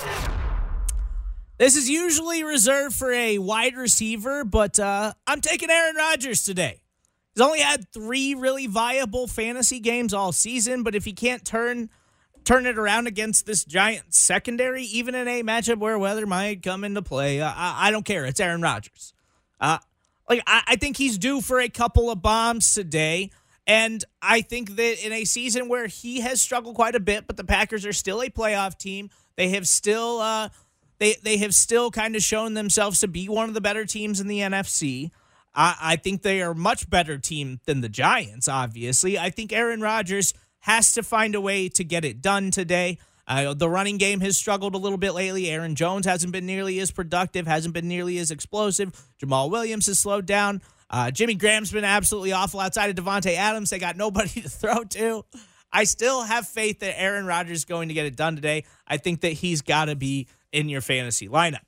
Speaker 3: This is usually reserved for a wide receiver, but uh, I'm taking Aaron Rodgers today. He's only had three really viable fantasy games all season, but if he can't turn turn it around against this giant secondary, even in a matchup where weather might come into play, uh, I, I don't care. It's Aaron Rodgers. Uh, like I, I think he's due for a couple of bombs today, and I think that in a season where he has struggled quite a bit, but the Packers are still a playoff team, they have still uh, they, they have still kind of shown themselves to be one of the better teams in the N F C. I, I think they are a much better team than the Giants, obviously. I think Aaron Rodgers has to find a way to get it done today. Uh, the running game has struggled a little bit lately. Aaron Jones hasn't been nearly as productive, hasn't been nearly as explosive. Jamal Williams has slowed down. Uh, Jimmy Graham's been absolutely awful outside of Devontae Adams. They got nobody to throw to. I still have faith that Aaron Rodgers is going to get it done today. I think that he's got to be in your fantasy lineup.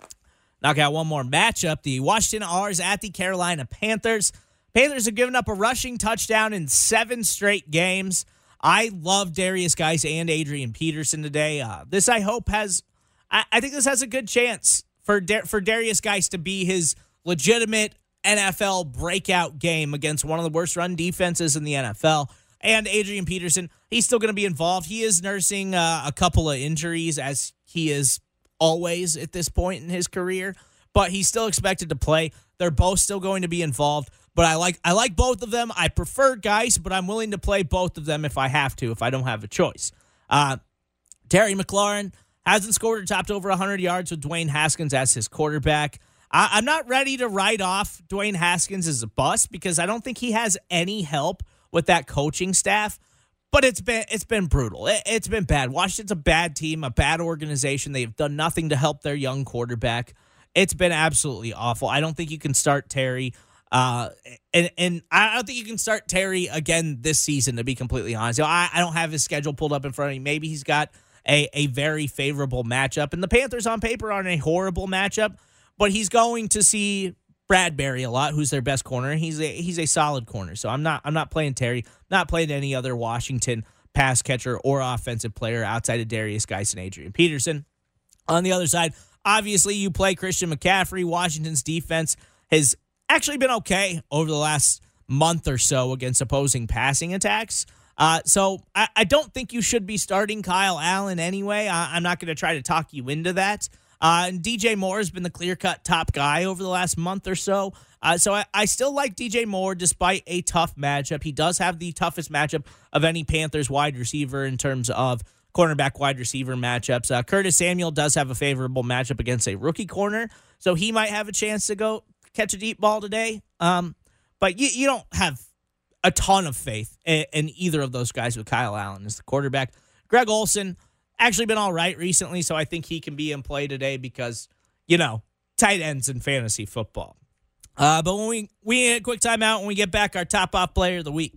Speaker 3: Knock out one more matchup. The Washington R's at the Carolina Panthers. Panthers have given up a rushing touchdown in seven straight games. I love Darius Geis and Adrian Peterson today. Uh, this, I hope, has I, I think this has a good chance for da- for Darius Geis to be his legitimate N F L breakout game against one of the worst run defenses in the N F L. And Adrian Peterson, he's still going to be involved. He is nursing uh, a couple of injuries, as he is always at this point in his career, but he's still expected to play. They're both still going to be involved, but I like I like both of them. I prefer Geis, but I'm willing to play both of them if I have to, if I don't have a choice. Uh, Terry McLaurin hasn't scored or topped over one hundred yards with Dwayne Haskins as his quarterback. I, I'm not ready to write off Dwayne Haskins as a bust because I don't think he has any help with that coaching staff. But it's been it's been brutal. It, it's been bad. Washington's a bad team, a bad organization. They've done nothing to help their young quarterback. It's been absolutely awful. I don't think you can start Terry. Uh, and and I don't think you can start Terry again this season, to be completely honest. You know, I, I don't have his schedule pulled up in front of me. Maybe he's got a, a very favorable matchup. And the Panthers on paper aren't a horrible matchup, but he's going to see Bradbury a lot, who's their best corner. He's a he's a solid corner. So I'm not I'm not playing Terry, not playing any other Washington pass catcher or offensive player outside of Darius Geis and Adrian Peterson. On the other side, obviously you play Christian McCaffrey. Washington's defense has actually been okay over the last month or so against opposing passing attacks. Uh, so I, I don't think you should be starting Kyle Allen anyway. I, I'm not going to try to talk you into that. Uh, and D J Moore has been the clear-cut top guy over the last month or so. Uh, so I, I still like D J Moore despite a tough matchup. He does have the toughest matchup of any Panthers wide receiver in terms of cornerback wide receiver matchups. Uh, Curtis Samuel does have a favorable matchup against a rookie corner, so he might have a chance to go catch a deep ball today. Um, but you, you don't have a ton of faith in, in either of those guys with Kyle Allen as the quarterback. Greg Olsen actually been all right recently, so I think he can be in play today because, you know, tight ends in fantasy football. Uh, but when we we get a quick timeout, when we get back, our top off player of the week.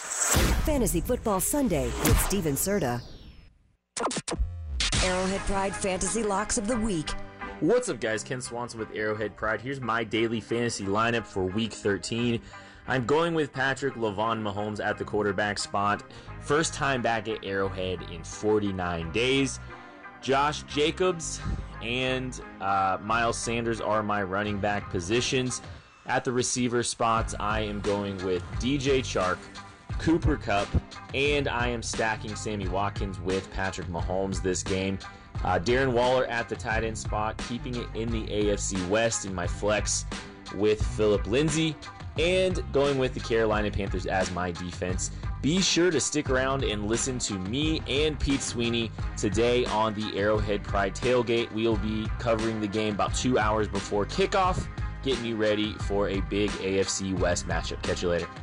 Speaker 4: Fantasy Football Sunday with Steven Serta. Arrowhead Pride Fantasy Locks of the Week.
Speaker 7: What's up, guys? Ken Swanson with Arrowhead Pride. Here's my daily fantasy lineup for Week thirteen. I'm going with Patrick Lavon Mahomes at the quarterback spot. First time back at Arrowhead in forty-nine days. Josh Jacobs and uh, Miles Sanders are my running back positions. At the receiver spots, I am going with D J Chark, Cooper Kupp, and I am stacking Sammy Watkins with Patrick Mahomes this game. Uh, Darren Waller at the tight end spot, keeping it in the A F C West in my flex with Phillip Lindsay, and going with the Carolina Panthers as my defense. Be sure to stick around and listen to me and Pete Sweeney today on the Arrowhead Pride Tailgate. We'll be covering the game about two hours before kickoff, getting you ready for a big A F C West matchup. Catch you later.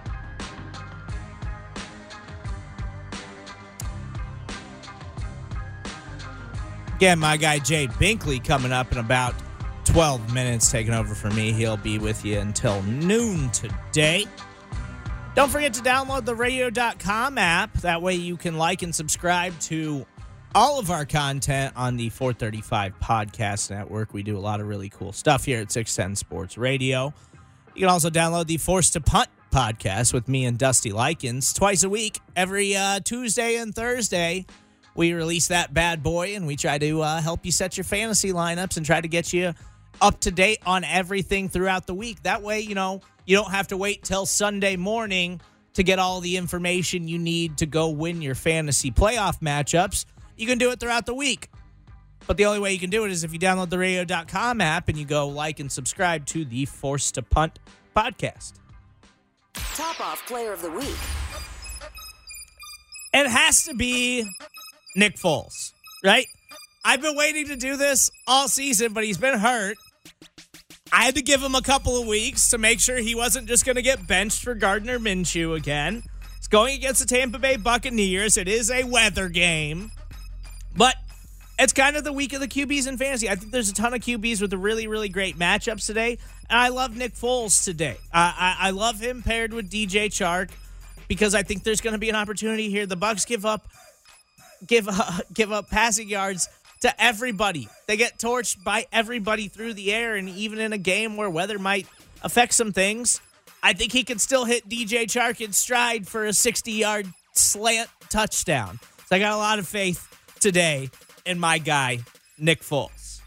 Speaker 3: Again, my guy Jay Binkley coming up in about twelve minutes, taking over for me. He'll be with you until noon today. Don't forget to download the radio dot com app. That way you can like and subscribe to all of our content on the four thirty-five Podcast Network. We do a lot of really cool stuff here at six ten Sports Radio. You can also download the Forced to Punt podcast with me and Dusty Likens twice a week. Every uh, Tuesday and Thursday, we release that bad boy, and we try to uh, help you set your fantasy lineups and try to get you up to date on everything throughout the week. That way, you know, you don't have to wait till Sunday morning to get all the information you need to go win your fantasy playoff matchups. You can do it throughout the week. But the only way you can do it is if you download the radio dot com app and you go like and subscribe to the Forced to Punt podcast.
Speaker 4: Top off player of the week.
Speaker 3: It has to be Nick Foles, right? I've been waiting to do this all season, but he's been hurt. I had to give him a couple of weeks to make sure he wasn't just going to get benched for Gardner Minshew again. It's going against the Tampa Bay Buccaneers. It is a weather game. But it's kind of the week of the Q Bs in fantasy. I think there's a ton of Q Bs with the really, really great matchups today. And I love Nick Foles today. Uh, I, I love him paired with D J Chark because I think there's going to be an opportunity here. The Bucs give up, give uh, give up passing yards to everybody. They get torched by everybody through the air, and even in a game where weather might affect some things, I think he can still hit D J Chark in stride for a sixty-yard slant touchdown. So I got a lot of faith today in my guy, Nick Foles.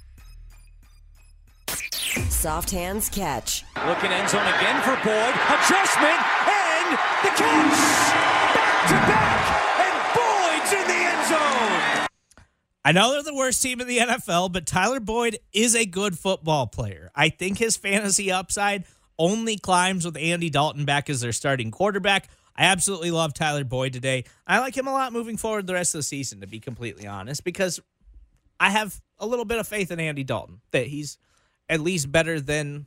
Speaker 4: Soft hands catch.
Speaker 8: Looking end zone again for Boyd. Adjustment and the catch. Back to back, and Boyd's in the end zone.
Speaker 3: I know they're the worst team in the N F L, but Tyler Boyd is a good football player. I think his fantasy upside only climbs with Andy Dalton back as their starting quarterback. I absolutely love Tyler Boyd today. I like him a lot moving forward the rest of the season, to be completely honest, because I have a little bit of faith in Andy Dalton, that he's at least better than,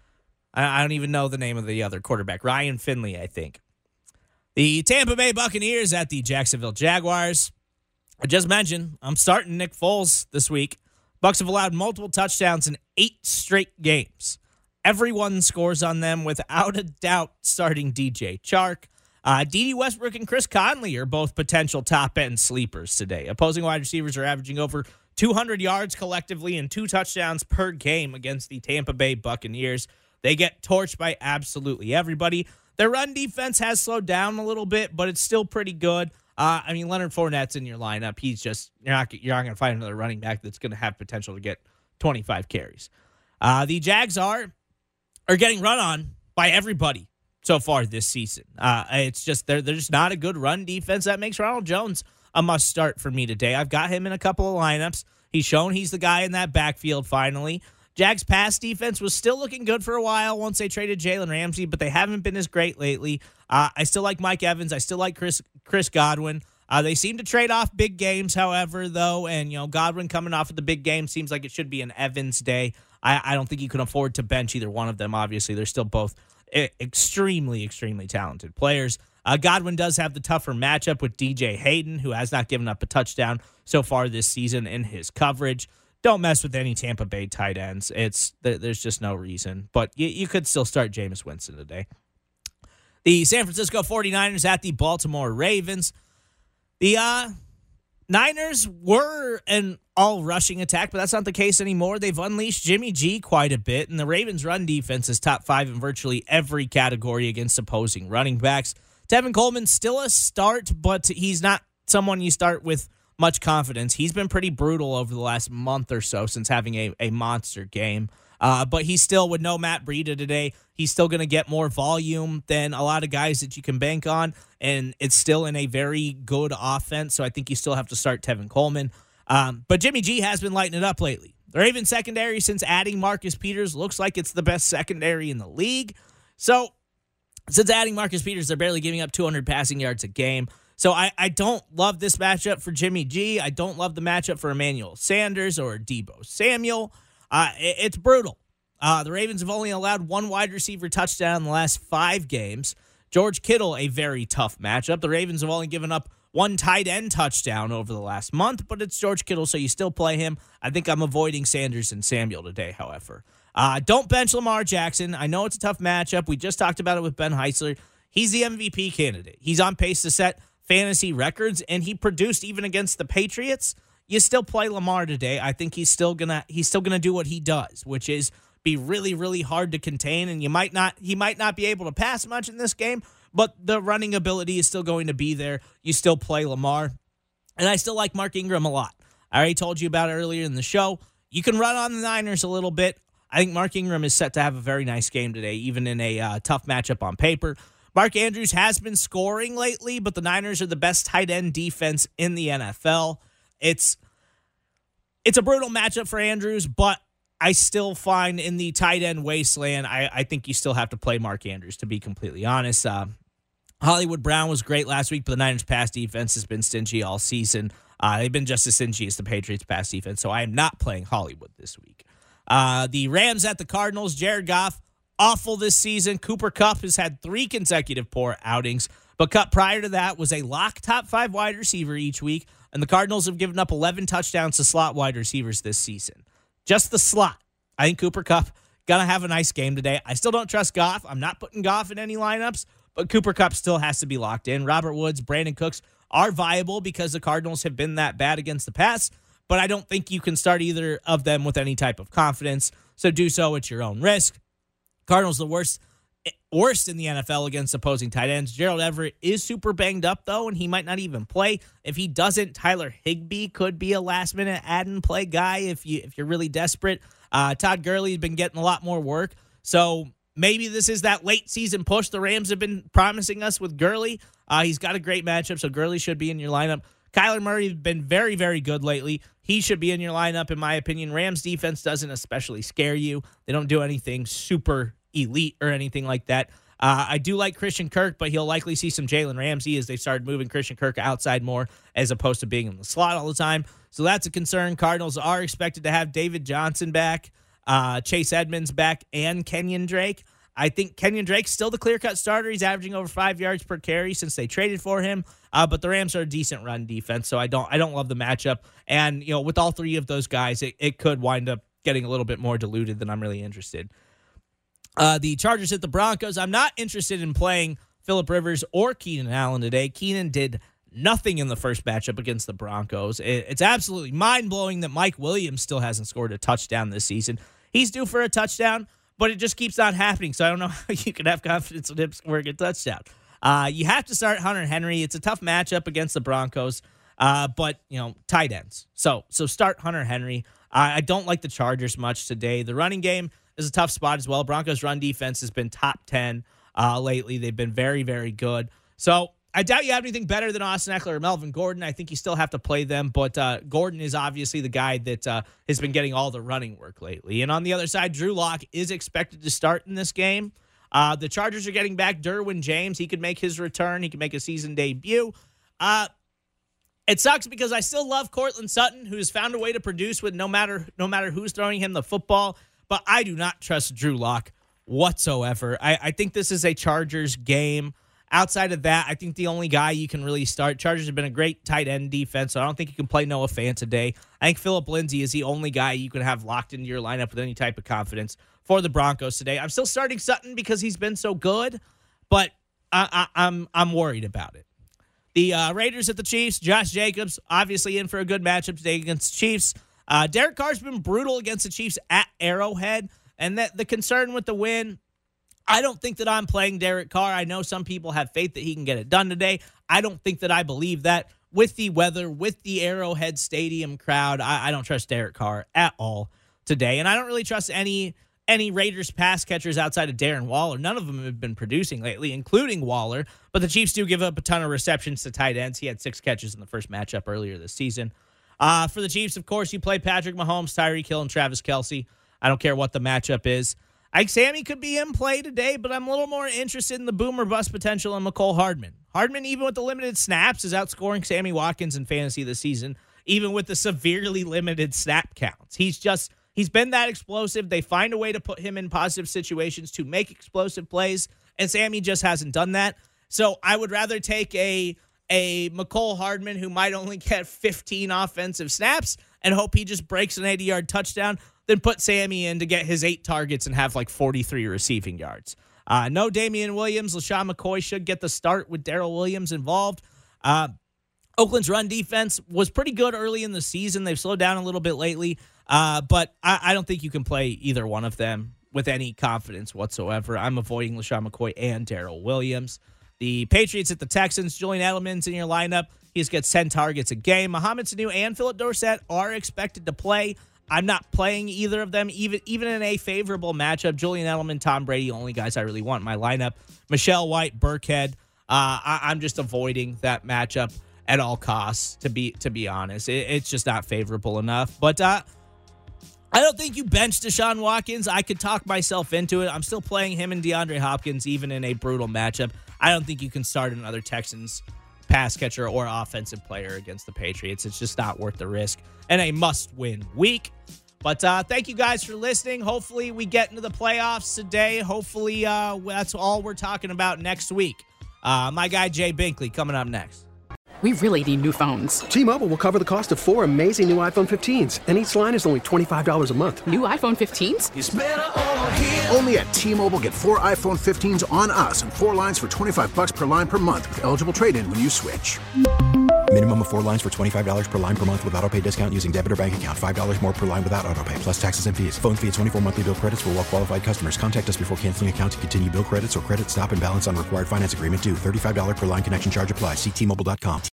Speaker 3: I don't even know the name of the other quarterback, Ryan Finley, I think. The Tampa Bay Buccaneers at the Jacksonville Jaguars. I just mentioned, I'm starting Nick Foles this week. Bucs have allowed multiple touchdowns in eight straight games. Everyone scores on them without a doubt, starting D J Chark. Uh, D D Westbrook and Chris Conley are both potential top-end sleepers today. Opposing wide receivers are averaging over two hundred yards collectively and two touchdowns per game against the Tampa Bay Buccaneers. They get torched by absolutely everybody. Their run defense has slowed down a little bit, but it's still pretty good. Uh, I mean, Leonard Fournette's in your lineup. He's just, you're not, you're not going to find another running back that's going to have potential to get twenty-five carries. Uh, the Jags are, are getting run on by everybody so far this season. Uh, it's just, they're, they're just not a good run defense. That makes Ronald Jones a must start for me today. I've got him in a couple of lineups. He's shown he's the guy in that backfield finally. Jags pass defense was still looking good for a while once they traded Jalen Ramsey, but they haven't been as great lately. Uh, I still like Mike Evans. I still like Chris Chris Godwin. Uh, they seem to trade off big games, however, though, and, you know, Godwin coming off of the big game seems like it should be an Evans day. I, I don't think you can afford to bench either one of them, obviously. They're still both extremely, extremely talented players. Uh, Godwin does have the tougher matchup with D J Hayden, who has not given up a touchdown so far this season in his coverage. Don't mess with any Tampa Bay tight ends. It's there's just no reason. But you, you could still start Jameis Winston today. The San Francisco forty-niners at the Baltimore Ravens. The uh, Niners were an all-rushing attack, but that's not the case anymore. They've unleashed Jimmy G quite a bit, and the Ravens' run defense is top five in virtually every category against opposing running backs. Tevin Coleman's still a start, but he's not someone you start with much confidence. He's been pretty brutal over the last month or so since having a, a monster game. Uh, but he's still, with no Matt Breida today, he's still going to get more volume than a lot of guys that you can bank on, and it's still in a very good offense, so I think you still have to start Tevin Coleman. Um, but Jimmy G has been lighting it up lately. The Ravens secondary, since adding Marcus Peters, looks like it's the best secondary in the league. So since adding Marcus Peters, they're barely giving up two hundred passing yards a game. So I, I don't love this matchup for Jimmy G. I don't love the matchup for Emmanuel Sanders or Deebo Samuel. Uh, it, it's brutal. Uh, the Ravens have only allowed one wide receiver touchdown in the last five games. George Kittle, a very tough matchup. The Ravens have only given up one tight end touchdown over the last month, but it's George Kittle, so you still play him. I think I'm avoiding Sanders and Samuel today, however. Uh, don't bench Lamar Jackson. I know it's a tough matchup. We just talked about it with Ben Heisler. He's the M V P candidate. He's on pace to set fantasy records, and he produced even against the Patriots. You still play Lamar today. I think he's still gonna he's still gonna do what he does, which is be really, really hard to contain, and you might not he might not be able to pass much in this game, but the running ability is still going to be there. You still play Lamar. And I still like Mark Ingram a lot. I already told you about it earlier in the show. You can run on the Niners a little bit. I think Mark Ingram is set to have a very nice game today, even in a uh, tough matchup on paper. Mark Andrews has been scoring lately, but the Niners are the best tight end defense in the N F L. It's it's a brutal matchup for Andrews, but I still find in the tight end wasteland, I, I think you still have to play Mark Andrews, to be completely honest. Uh, Hollywood Brown was great last week, but the Niners' pass defense has been stingy all season. Uh, they've been just as stingy as the Patriots' pass defense, so I am not playing Hollywood this week. Uh, the Rams at the Cardinals. Jared Goff, awful this season. Cooper Kupp has had three consecutive poor outings, but Kupp prior to that was a lock top five wide receiver each week, and the Cardinals have given up eleven touchdowns to slot wide receivers this season. Just the slot. I think Cooper Kupp going to have a nice game today. I still don't trust Goff. I'm not putting Goff in any lineups, but Cooper Kupp still has to be locked in. Robert Woods, Brandon Cooks are viable because the Cardinals have been that bad against the pass, but I don't think you can start either of them with any type of confidence, so do so at your own risk. Cardinals the worst worst in the N F L against opposing tight ends. Gerald Everett is super banged up, though, and he might not even play. If he doesn't, Tyler Higbee could be a last-minute add-and-play guy if, you, if you're really desperate. Uh, Todd Gurley has been getting a lot more work, so maybe this is that late-season push the Rams have been promising us with Gurley. Uh, he's got a great matchup, so Gurley should be in your lineup. Kyler Murray has been very, very good lately. He should be in your lineup, in my opinion. Rams defense doesn't especially scare you. They don't do anything super elite or anything like that. Uh, I do like Christian Kirk, but he'll likely see some Jalen Ramsey as they started moving Christian Kirk outside more as opposed to being in the slot all the time. So that's a concern. Cardinals are expected to have David Johnson back, uh, Chase Edmonds back, and Kenyon Drake. I think Kenyon Drake's still the clear-cut starter. He's averaging over five yards per carry since they traded for him. Uh, but the Rams are a decent run defense, so I don't I don't love the matchup. And, you know, with all three of those guys, it, it could wind up getting a little bit more diluted than I'm really interested. Uh, the Chargers at the Broncos. I'm not interested in playing Phillip Rivers or Keenan Allen today. Keenan did nothing in the first matchup against the Broncos. It, it's absolutely mind-blowing that Mike Williams still hasn't scored a touchdown this season. He's due for a touchdown, but it just keeps not happening, so I don't know how you can have confidence in him scoring a touchdown. Uh, you have to start Hunter Henry. It's a tough matchup against the Broncos, uh, but, you know, tight ends. So so start Hunter Henry. Uh, I don't like the Chargers much today. The running game is a tough spot as well. Broncos' run defense has been top ten uh, lately. They've been very, very good. So I doubt you have anything better than Austin Eckler or Melvin Gordon. I think you still have to play them, but uh, Gordon is obviously the guy that uh, has been getting all the running work lately. And on the other side, Drew Lock is expected to start in this game. Uh, the Chargers are getting back Derwin James. He could make his return. He could make a season debut. Uh, it sucks because I still love Cortland Sutton, who's found a way to produce with no matter no matter who's throwing him the football. But I do not trust Drew Lock whatsoever. I, I think this is a Chargers game. Outside of that, I think the only guy you can really start, Chargers have been a great tight end defense, so I don't think you can play Noah Fant today. I think Phillip Lindsay is the only guy you can have locked into your lineup with any type of confidence for the Broncos today. I'm still starting Sutton because he's been so good, but I, I, I'm I'm worried about it. The uh, Raiders at the Chiefs, Josh Jacobs, obviously in for a good matchup today against the Chiefs. Uh, Derek Carr's been brutal against the Chiefs at Arrowhead, and that the concern with the win, I don't think that I'm playing Derek Carr. I know some people have faith that he can get it done today. I don't think that I believe that. With the weather, with the Arrowhead Stadium crowd, I, I don't trust Derek Carr at all today, and I don't really trust any any Raiders pass catchers outside of Darren Waller. None of them have been producing lately, including Waller, but the Chiefs do give up a ton of receptions to tight ends. He had six catches in the first matchup earlier this season. Uh, for the Chiefs, of course, you play Patrick Mahomes, Tyreek Hill, and Travis Kelce. I don't care what the matchup is. Ike Sammy could be in play today, but I'm a little more interested in the boomer bust potential in McCole Hardman. Hardman, even with the limited snaps, is outscoring Sammy Watkins in fantasy this season, even with the severely limited snap counts. He's just, he's been that explosive. They find a way to put him in positive situations to make explosive plays, and Sammy just hasn't done that. So I would rather take a a McCole Hardman who might only get fifteen offensive snaps and hope he just breaks an eighty-yard touchdown than put Sammy in to get his eight targets and have like forty-three receiving yards. Uh, no Damian Williams. LaShawn McCoy should get the start with Darrell Williams involved. Uh, Oakland's run defense was pretty good early in the season. They've slowed down a little bit lately, uh, but I, I don't think you can play either one of them with any confidence whatsoever. I'm avoiding LaShawn McCoy and Darrell Williams. The Patriots at the Texans, Julian Edelman's in your lineup. He just gets ten targets a game. Mohamed Sanu and Philip Dorsett are expected to play. I'm not playing either of them, even even in a favorable matchup. Julian Edelman, Tom Brady, only guys I really want in my lineup. Michelle White, Burkhead. Uh, I, I'm just avoiding that matchup at all costs, to be to be honest. It, it's just not favorable enough. But uh, I don't think you bench Deshaun Watkins. I could talk myself into it. I'm still playing him and DeAndre Hopkins, even in a brutal matchup. I don't think you can start another Texans pass catcher or offensive player against the Patriots. It's just not worth the risk and a must-win week. But uh, thank you guys for listening. Hopefully we get into the playoffs today. Hopefully uh, that's all we're talking about next week. Uh, my guy Jay Binkley coming up next.
Speaker 9: We really need new phones.
Speaker 10: T-Mobile will cover the cost of four amazing new iPhone fifteens, and each line is only twenty-five dollars a month.
Speaker 9: New iPhone fifteens?
Speaker 11: It's better over here. Only at T-Mobile, get four iPhone fifteens on us and four lines for twenty-five dollars per line per month with eligible trade-in when you switch.
Speaker 12: Minimum of four lines for twenty-five dollars per line per month with auto pay discount using debit or bank account. five dollars more per line without auto pay, plus taxes and fees. Phone fee at twenty-four monthly bill credits for well-qualified customers. Contact us before canceling account to continue bill credits or credit stop and balance on required finance agreement due. thirty-five dollars per line connection charge applies. See T Mobile dot com.